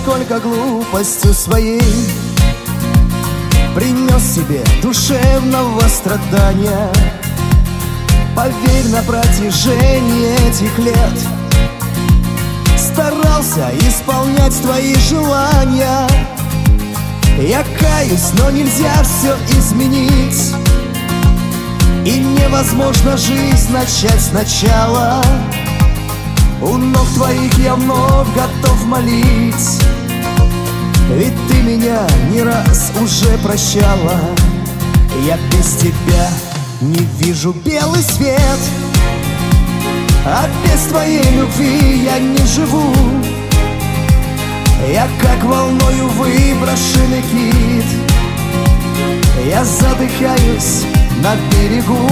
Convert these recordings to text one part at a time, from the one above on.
сколько глупостью своей принес себе душевного страдания. Поверь, на протяжении этих лет старался исполнять твои желания. Я каюсь, но нельзя все изменить, и невозможно жизнь начать сначала. У ног твоих я вновь готов молить, ведь ты меня не раз уже прощала. Я без тебя не вижу белый свет, а без твоей любви я не живу. Я как волною выброшенный кит, я задыхаюсь на берегу.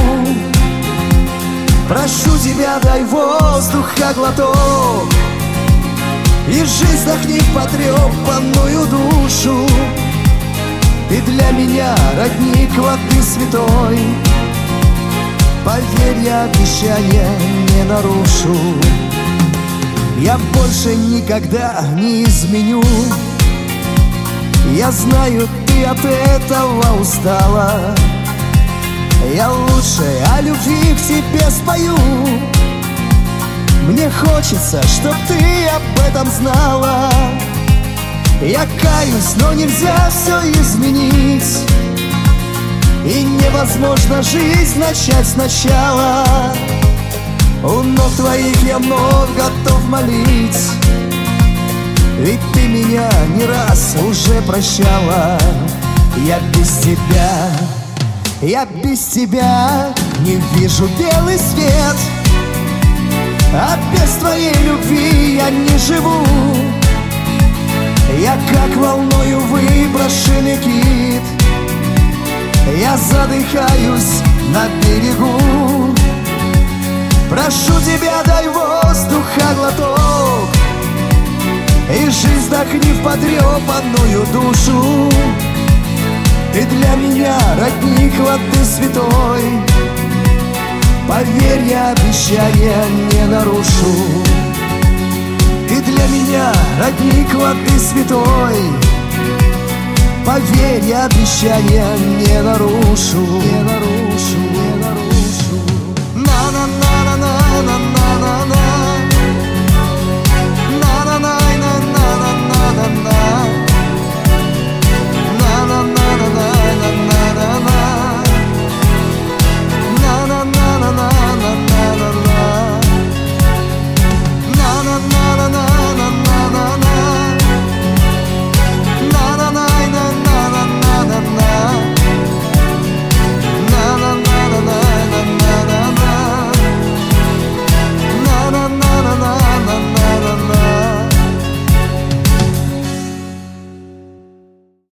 Прошу тебя, дай воздуха глоток, и жизнь вдохни в потрепанную душу. Ты для меня родник воды святой, поверь, я обещания не нарушу. Я больше никогда не изменю, я знаю, ты от этого устала. Я лучше о любви к тебе спою. Мне хочется, чтоб ты об этом знала. Я каюсь, но нельзя все изменить, и невозможно жизнь начать сначала. У ног твоих я вновь готов молить, ведь ты меня не раз уже прощала. Я без тебя не вижу белый свет, а без твоей любви я не живу. Я как волною выброшенный кит, я задыхаюсь на берегу. Прошу тебя, дай воздуха глоток, и жизнь вдохни в потрепанную душу. Ты для меня родник воды святой, поверь, я обещания не нарушу. Ты для меня родник воды святой, поверь, я обещания не нарушу.